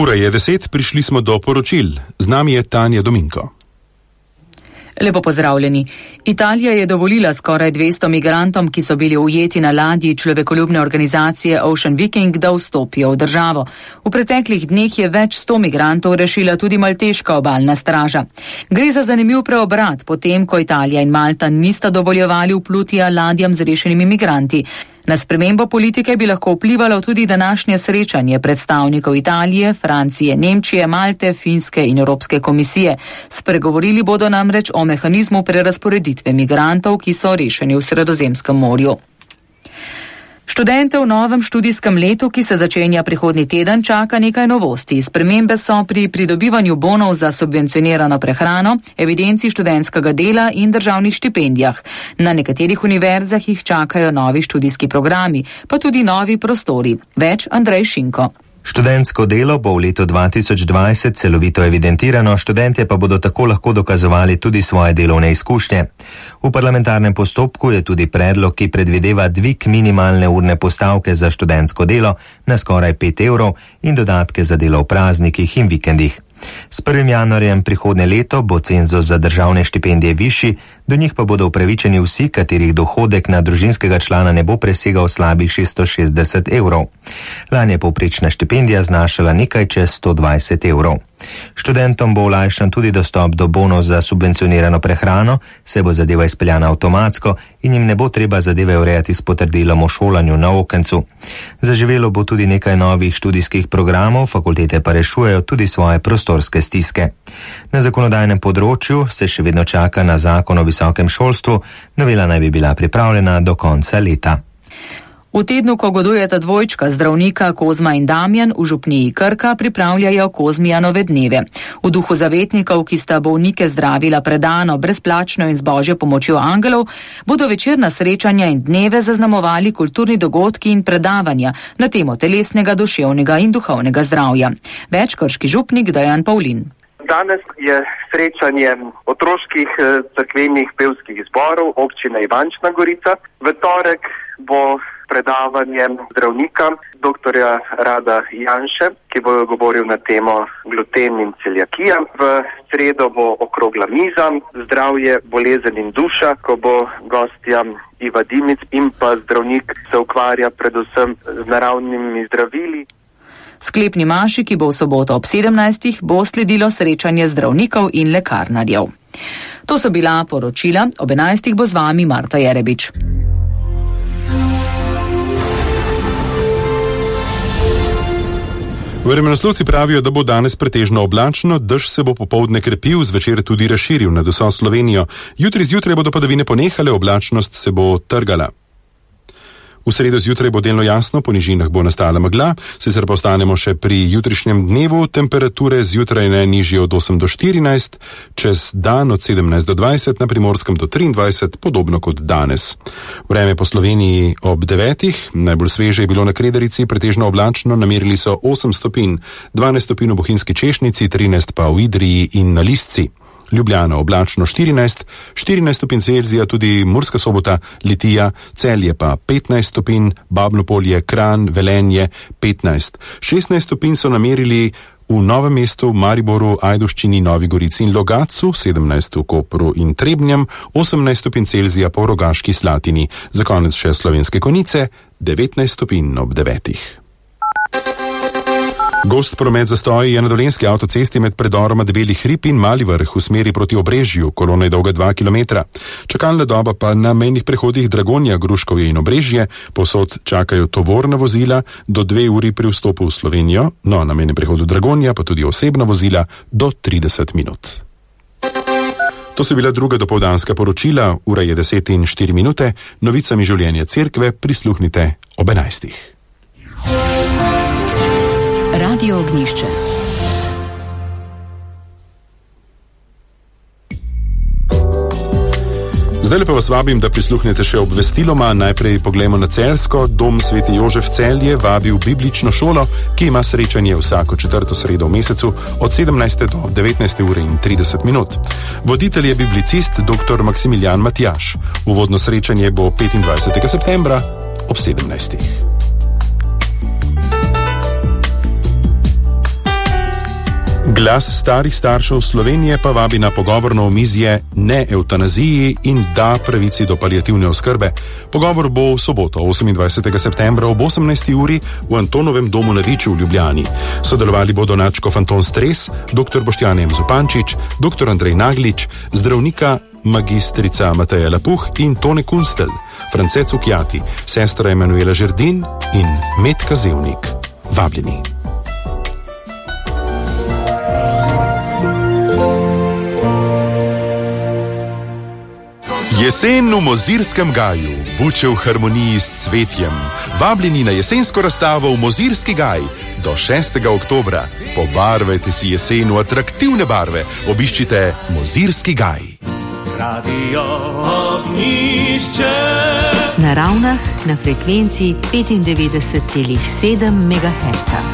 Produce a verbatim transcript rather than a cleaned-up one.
Ura je deset, prišli smo do poročil. Z nami je Tanja Dominko. Lepo pozdravljeni. Italija je dovolila skoraj dvesto migrantom, ki so bili ujeti na ladji človekoljubne organizacije Ocean Viking, da vstopijo v državo. V preteklih dneh je več sto migrantov rešila tudi malteška obalna straža. Gre za zanimiv preobrat, potem ko Italija in Malta nista dovoljevali vplutja ladjam z rešenimi migranti. Na spremembo politike bi lahko vplivalo tudi današnje srečanje predstavnikov Italije, Francije, Nemčije, Malte, Finske in Evropske komisije. Spregovorili bodo namreč o mehanizmu prerazporeditve migrantov, ki so rešeni v Sredozemskem morju. Študente v novem študijskem letu, ki se začenja prihodnji teden, čaka nekaj novosti. Spremembe so pri pridobivanju bonov za subvencionirano prehrano, evidenci študentskega dela in državnih štipendijah. Na nekaterih univerzah jih čakajo novi študijski programi, pa tudi novi prostori. Več Andrej Šinko. Študentsko delo bo v letu dva tisoč dvajset celovito evidentirano, študentje pa bodo tako lahko dokazovali tudi svoje delovne izkušnje. V parlamentarnem postopku je tudi predlog, ki predvideva dvig minimalne urne postavke za študentsko delo na skoraj pet evrov in dodatke za delo v praznikih in vikendih. S prvim januarjem prihodnje leto bo cenzus za državne štipendije višji, do njih pa bodo upravičeni vsi, katerih dohodek na družinskega člana ne bo presegal slabih šeststo šestdeset evrov. Lani je povprečna štipendija znašala nekaj čez sto dvajset evrov. Študentom bo olajšan tudi dostop do bonov za subvencionirano prehrano, se bo zadeva izpeljana avtomatsko in jim ne bo treba zadeve urejati s potrdilom o šolanju na okencu. Zaživelo bo tudi nekaj novih študijskih programov, fakultete pa rešujejo tudi svoje prostorske stiske. Na zakonodajnem področju se še vedno čaka na zakon o visokem šolstvu, novela naj bi bila pripravljena do konca leta. V tednu, ko godujeta dvojčka zdravnika Kozma in Damjan, v župniji Krka pripravljajo Kozmijanove dneve. V duhu zavetnikov, ki sta bolnike zdravila predano, brezplačno in z božjo pomočjo angelov, bodo večerna srečanja in dneve zaznamovali kulturni dogodki in predavanja na temo telesnega, duševnega in duhovnega zdravja. Več krški župnik Dejan Pavlin. Danes je srečanje otroških cerkvenih pevskih zborov občine Ivančna Gorica. V torek bo predavanje zdravnika doktorja Rada Janše, ki bo govoril na temo gluten in celiakija. V sredo bo okrogla miza, zdravje, bolezen in duša, ko bo gostja Iva Dimic in pa zdravnik se ukvarja predvsem z naravnimi zdravili. Sklepni maši, ki bo v soboto ob sedemnajstih, bo sledilo srečanje zdravnikov in lekarnarjev. To so bila poročila, ob enajstih bo z vami Marta Jerebič. Vremenoslovci pravijo, da bo danes pretežno oblačno, dež se bo popoldne krepil, zvečer tudi razširil nad vso Slovenijo. Jutri zjutraj bodo padavine ponehale, oblačnost se bo trgala. V sredo zjutraj bo delno jasno, po nižinah bo nastala megla, sicer pa ostanemo še pri jutrišnjem dnevu, temperature zjutraj ne nižje od osem do štirinajst, čez dan od sedemnajst do dvajset, na Primorskem do triindvajset, podobno kot danes. Vreme po Sloveniji ob devetih, najbolj sveže je bilo na Kredarici, pretežno oblačno, namerili so osem stopinj, dvanajst stopinj v Bohinjski Češnici, trinajst pa v Idriji in na Lisci. Ljubljana oblačno štirinajst, štirinajst stopinj Celzija, tudi Murska Sobota, Litija, Celje pa petnajst stopinj, Babno Polje, Kranj, Velenje petnajst. šestnajst stopinj so namerili v Novem mestu, Mariboru, Ajdovščini, Novi Gorici in Logatcu, sedemnajst v Kopru in Trebnjem, osemnajst stopinj Celzija po Rogaški Slatini. Za konec še Slovenske Konjice, devetnajst stopinj ob devetih. Gost promet zastoji je na Dolenjski avtocesti med predoroma Debeli hrib in Mali Vrh v smeri proti Obrežju, kolona je dolga dva kilometra. Čakalna doba pa na mejnih prehodih Dragonja, Gruškovje in Obrežje, povsod čakajo tovorna vozila do dve uri pri vstopu v Slovenijo, no na mejnem prehodu Dragonja pa tudi osebna vozila do trideset minut. To so bila druga dopoldanska poročila, ura je deset in štiri minute, novicami življenja cerkve prisluhnite ob enajstih. Radio Ognjišče. Zdaj pa vas vabim, da prisluhnete še obvestiloma. Najprej poglejmo na Celjsko. Dom Sveti Jožef Celje vabi v biblično šolo, ki ima srečanje vsako četrto sredo v mesecu od sedemnajste do devetnajste ure in trideset minut. Voditelj je biblicist dr. Maksimilijan Matjaž. Uvodno srečanje bo petindvajsetega septembra ob sedemnajstih. Glas starih staršev Slovenije pa vabi na pogovorno omizje Ne evtanaziji in Da pravici do paliativne oskrbe. Pogovor bo v soboto, osemindvajsetega septembra ob osemnajsti uri v Antonovem domu na Viču v Ljubljani. Sodelovali bodo nadškof Anton Stres, dr. Boštjan M. Zupančič, dr. Andrej Naglič, zdravnika magistrica Mateja Lapuh in Tone Kunstel, France Cukjati, sestra Emanuela Žerdin in Metka Zevnik. Vabljeni. Jesen v Mozirskem gaju, buče v harmoniji s cvetjem. Vabljeni na jesensko razstavo v Mozirski gaj do šestega oktobra. Pobarvajte si jesen v atraktivne barve. Obiščite Mozirski gaj. Radio Ognjišče. Na Ravnah na frekvenci petindevetdeset celih sedem megaherca.